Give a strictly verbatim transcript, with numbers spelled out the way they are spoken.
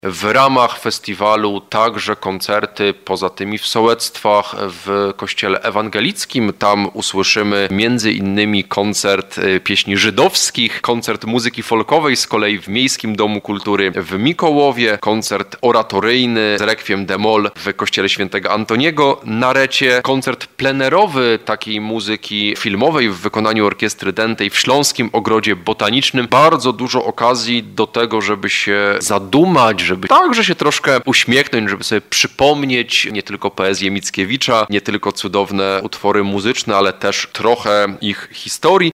W ramach festiwalu także koncerty poza tymi w sołectwach w kościele ewangelickim. Tam usłyszymy między innymi koncert pieśni żydowskich, koncert muzyki folkowej z kolei w Miejskim Domu Kultury w Mikołowie, koncert oratoryjny z Requiem d'-Moll w kościele świętego Antoniego na Recie, koncert plenerowy takiej muzyki filmowej w wykonaniu orkiestry Dętej w Śląskim Ogrodzie Botanicznym. Bardzo dużo okazji do tego, żeby się zadumać, żeby także się troszkę uśmiechnąć, żeby sobie przypomnieć nie tylko poezję Mickiewicza, nie tylko cudowne utwory muzyczne, ale też trochę ich historii.